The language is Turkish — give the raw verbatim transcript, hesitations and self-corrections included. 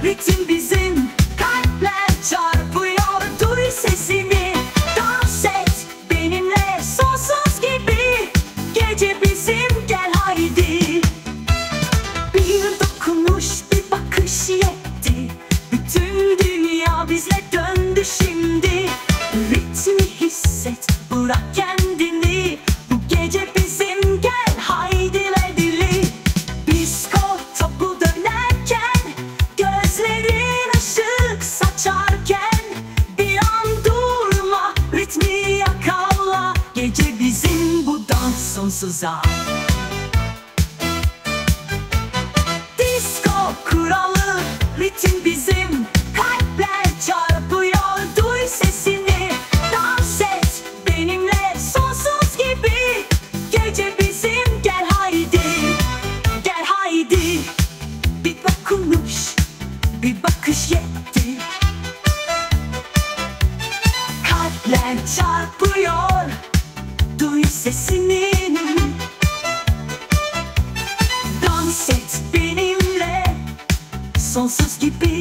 ritim bizim. Kalpler çarpıyor, duy sesimi. Dans et benimle sonsuz gibi. Gece bizim, gel haydi. Bir dokunuş, bir bakış yetti. Bütün dünya bizle döndü şimdi. Ritmi hisset, bırak kendini. Bu gece bizim, gel haydi ledili. Disko topu dönerken, gözlerin ışık saçarken, bir an durma, ritmi yakala. Gece bizim, bu dans sonsuza. Disko kuralı, ritim bizim. Kalpler çarpıyor, duy sesini. Dans et benimle sonsuz gibi. Gece bizim, gel haydi. Gel haydi. Bir dokunuş, bir bakış yetti. Kalpler çarpıyor, duy sesini. Dans et benimle sonsuz gibi.